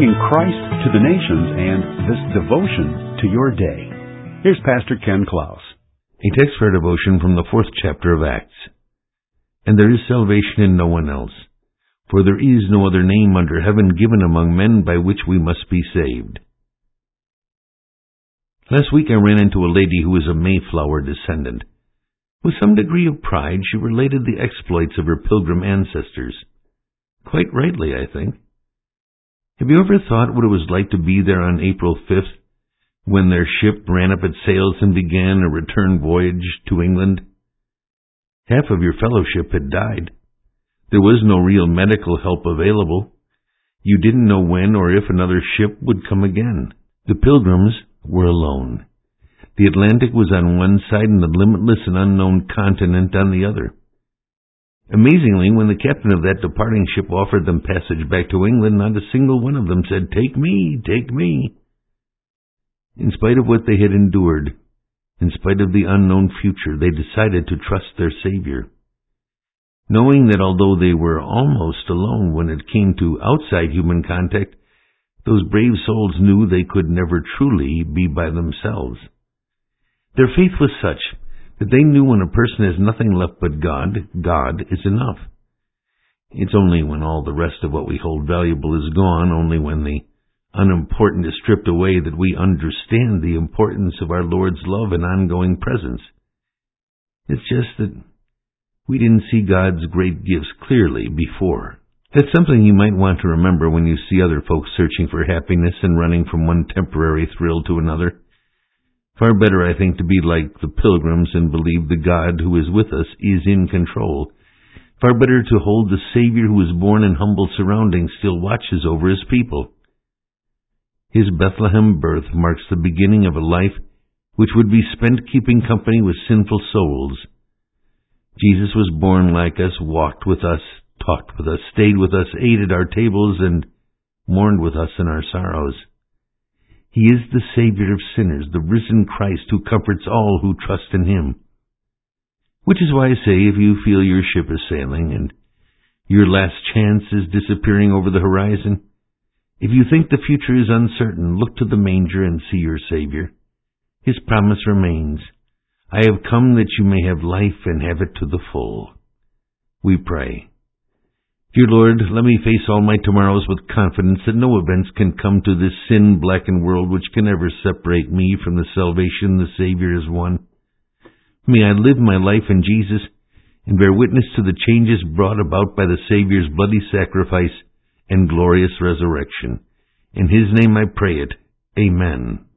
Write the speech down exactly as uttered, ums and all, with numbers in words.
bringing Christ to the nations and this devotion to your day. Here's Pastor Ken Klaus. A text for devotion from the fourth chapter of Acts. And there is salvation in no one else, for there is no other name under heaven given among men by which we must be saved. Last week I ran into a lady who was a Mayflower descendant. With some degree of pride, she related the exploits of her pilgrim ancestors. Quite rightly, I think. Have you ever thought what it was like to be there on April fifth, when their ship ran up its sails and began a return voyage to England? Half of your fellowship had died. There was no real medical help available. You didn't know when or if another ship would come again. The pilgrims were alone. The Atlantic was on one side and the limitless and unknown continent on the other. Amazingly, when the captain of that departing ship offered them passage back to England, not a single one of them said, "Take me, take me." In spite of what they had endured, in spite of the unknown future, they decided to trust their Savior. Knowing that although they were almost alone when it came to outside human contact, those brave souls knew they could never truly be by themselves. Their faith was such that they knew when a person has nothing left but God, God is enough. It's only when all the rest of what we hold valuable is gone, only when the unimportant is stripped away, that we understand the importance of our Lord's love and ongoing presence. It's just that we didn't see God's great gifts clearly before. That's something you might want to remember when you see other folks searching for happiness and running from one temporary thrill to another. Far better, I think, to be like the pilgrims and believe the God who is with us is in control. Far better to hold the Savior who was born in humble surroundings still watches over his people. His Bethlehem birth marks the beginning of a life which would be spent keeping company with sinful souls. Jesus was born like us, walked with us, talked with us, stayed with us, ate at our tables, and mourned with us in our sorrows. He is the Savior of sinners, the risen Christ who comforts all who trust in him. Which is why I say, if you feel your ship is sailing and your last chance is disappearing over the horizon, if you think the future is uncertain, look to the manger and see your Savior. His promise remains, "I have come that you may have life and have it to the full." We pray. Dear Lord, let me face all my tomorrows with confidence that no events can come to this sin-blackened world which can ever separate me from the salvation the Savior has won. May I live my life in Jesus and bear witness to the changes brought about by the Savior's bloody sacrifice and glorious resurrection. In his name I pray it. Amen.